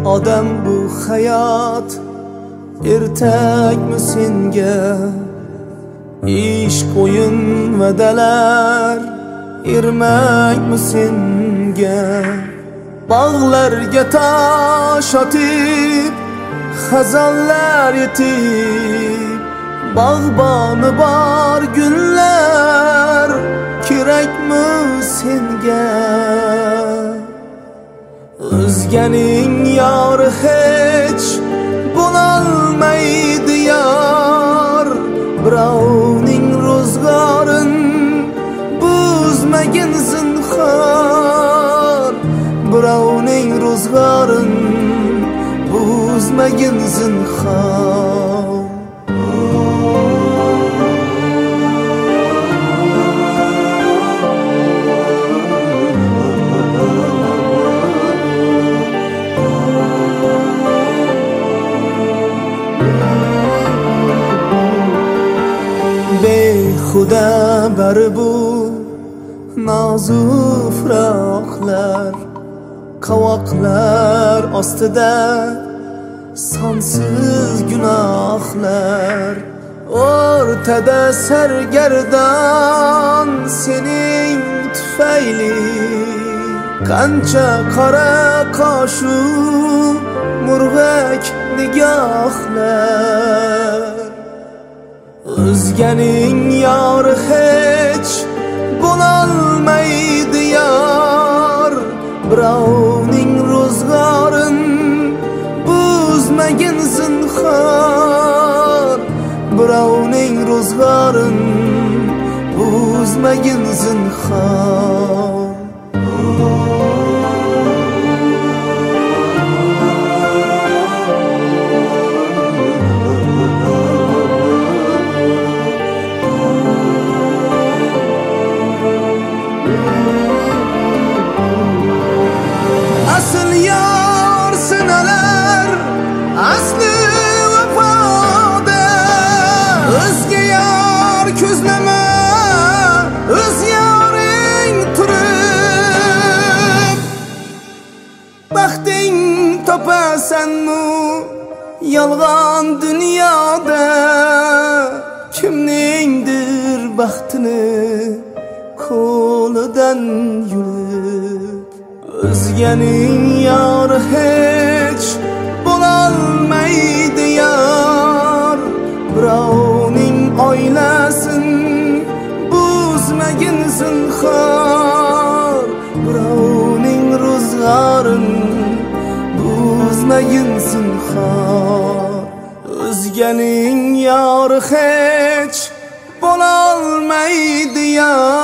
odam bu hayot ertakmi senga? Ishq o'yin va'dalar ermakmi senga? Bog'larga tosh otib xazonlar yetib, bog'boni bor gullar kerakmi senga? O'zganing yori hech bo'lolmaydi yor, birovning ro'zg'orin buzmagin zinhor, birovning ro'zg'orin buzmagin zinhor. Behuda bari bu nozik firoqlar, qovoqlar ostida sonsiz gunohlar. O'rtada sargardon sening tufayli, qancha qora qoshu murg'ak nigohlar. O'zganing yori hech bo'lolmaydi yor, birovning ro'zg'orin buzmagin zinhor, birovning ro'zg'orin buzmagin zinhor. Asl yor sinalar, asli vafoda. O'zga yor ko'zlama, o'z yoring turib. Baxting topasanmi yolg'on dunyoda? Kimningdir baxtini qo'lidan yulib. O'zganing yori hech bo'lolmaydi yor, birovning oilasin buzmagin zinhor, birovning ro'zg'orin buzmagin zinhor. O'zganing yori hech bo'lolmaydi yor,